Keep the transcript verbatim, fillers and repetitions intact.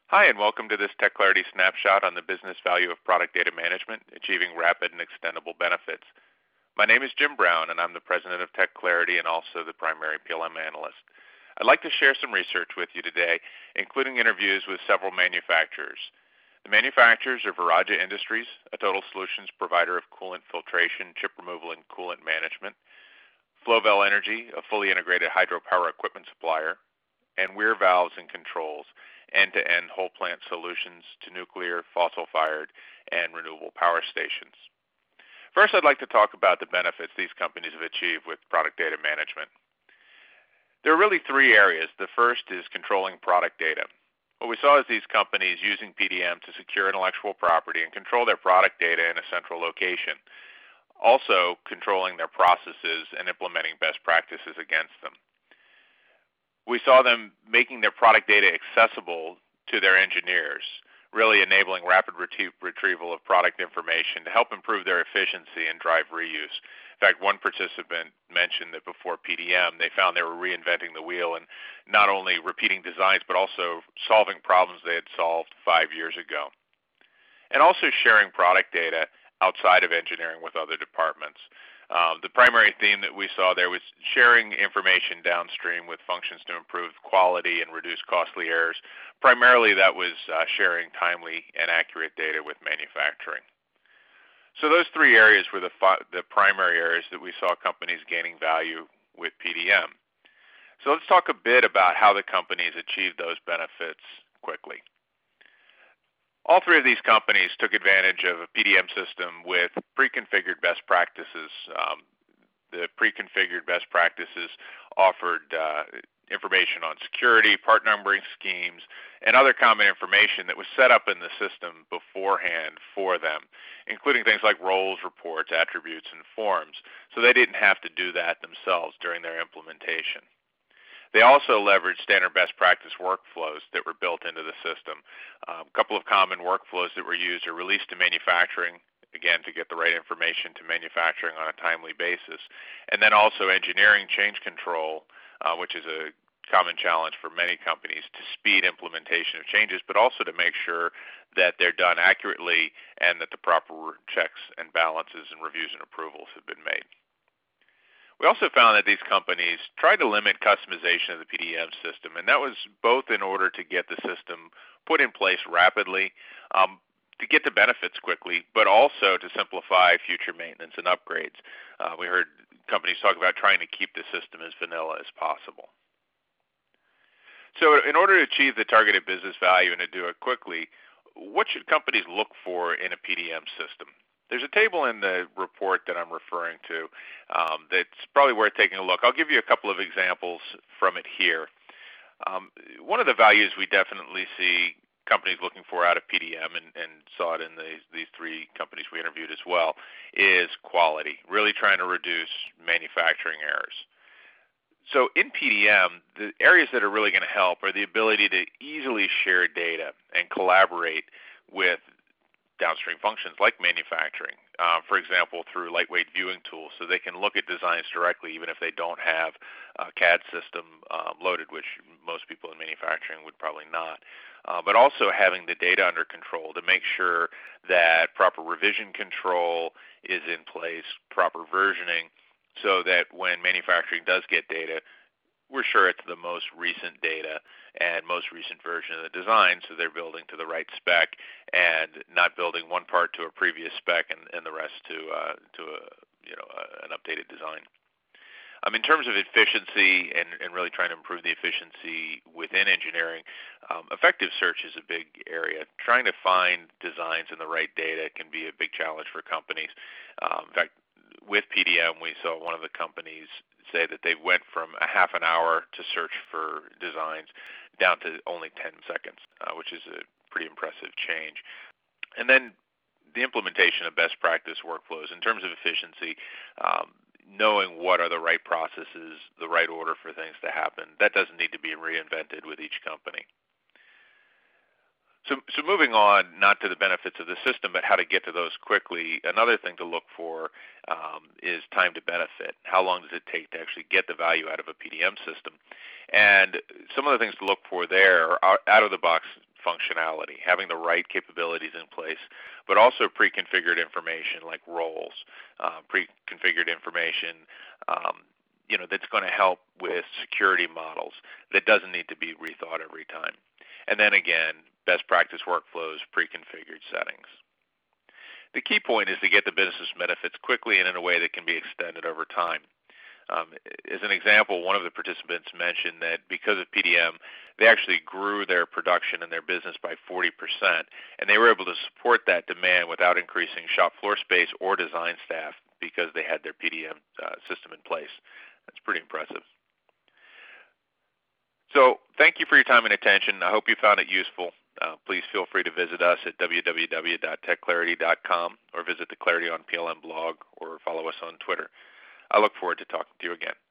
Hi, and welcome to this Tech Clarity snapshot on the business value of product data management, achieving rapid and extendable benefits. My name is Jim Brown, and I'm the president of Tech Clarity and also the primary P L M analyst. I'd like to share some research with you today, including interviews with several manufacturers. The manufacturers are Viraja Industries, a total solutions provider of coolant filtration, chip removal, and coolant management; Flowvel Energy, a fully integrated hydropower equipment supplier; and Weir Valves and Controls, end-to-end whole plant solutions to nuclear, fossil-fired, and renewable power stations. First, I'd like to talk about the benefits these companies have achieved with product data management. There are really three areas. The first is controlling product data. What we saw is these companies using P D M to secure intellectual property and control their product data in a central location, also controlling their processes and implementing best practices against them. We saw them making their product data accessible to their engineers, really enabling rapid retrie- retrieval of product information to help improve their efficiency and drive reuse. In fact, one participant mentioned that before P D M, they found they were reinventing the wheel and not only repeating designs, but also solving problems they had solved five years ago. And also sharing product data outside of engineering with other departments. Um, the primary theme that we saw there was sharing information downstream with functions to improve quality and reduce costly errors. Primarily, that was uh, sharing timely and accurate data with manufacturing. So those three areas were the, fi- the primary areas that we saw companies gaining value with P D M. So let's talk a bit about how the companies achieved those benefits quickly. All three of these companies took advantage of a P D M system with pre-configured best practices. Um, the pre-configured best practices offered uh, information on security, part numbering schemes, and other common information that was set up in the system beforehand for them, including things like roles, reports, attributes, and forms, so they didn't have to do that themselves during their implementation. They also leveraged standard best practice workflows that were built into the system. Um, a couple of common workflows that were used are release to manufacturing, again, to get the right information to manufacturing on a timely basis, and then also engineering change control, uh, which is a common challenge for many companies to speed implementation of changes, but also to make sure that they're done accurately and that the proper checks and balances and reviews and approvals have been made. We also found that these companies tried to limit customization of the P D M system, and that was both in order to get the system put in place rapidly, um, to get the benefits quickly, but also to simplify future maintenance and upgrades. Uh, we heard companies talk about trying to keep the system as vanilla as possible. So in order to achieve the targeted business value and to do it quickly, what should companies look for in a P D M system? There's a table in the report that I'm referring to um, that's probably worth taking a look. I'll give you a couple of examples from it here. Um, one of the values we definitely see companies looking for out of P D M, and, and saw it in these, these three companies we interviewed as well, is quality, really trying to reduce manufacturing errors. So in P D M, the areas that are really going to help are the ability to easily share data and collaborate with downstream functions like manufacturing, uh, for example, through lightweight viewing tools, so they can look at designs directly even if they don't have a C A D system um, loaded, which most people in manufacturing would probably not. Uh, but also having the data under control to make sure that proper revision control is in place, proper versioning, so that when manufacturing does get data, we're sure it's the most recent data and most recent version of the design, so they're building to the right spec and not building one part to a previous spec and, and the rest to uh, to a, you know uh, an updated design. Um, in terms of efficiency and, and really trying to improve the efficiency within engineering, um, effective search is a big area. Trying to find designs and the right data can be a big challenge for companies. Um, in fact, with P D M, we saw one of the companies say that they went from a half an hour to search for designs down to only ten seconds, uh, which is a pretty impressive change. And then the implementation of best practice workflows in terms of efficiency, um, knowing what are the right processes, the right order for things to happen, that doesn't need to be reinvented with each company. So, so moving on, not to the benefits of the system, but how to get to those quickly, another thing to look for um, is time to benefit. How long does it take to actually get the value out of a P D M system? And some of the things to look for there are out-of-the-box functionality, having the right capabilities in place, but also pre-configured information like roles, uh, pre-configured information, um, you know, that's going to help with security models that doesn't need to be rethought every time. And then again, best practice workflows, pre-configured settings. The key point is to get the business benefits quickly and in a way that can be extended over time. Um, as an example, one of the participants mentioned that because of P D M, they actually grew their production and their business by forty percent, and they were able to support that demand without increasing shop floor space or design staff because they had their P D M uh, system in place. That's pretty impressive. So thank you for your time and attention. I hope you found it useful. Uh, please feel free to visit us at w w w dot tech clarity dot com or visit the Clarity on P L M blog or follow us on Twitter. I look forward to talking to you again.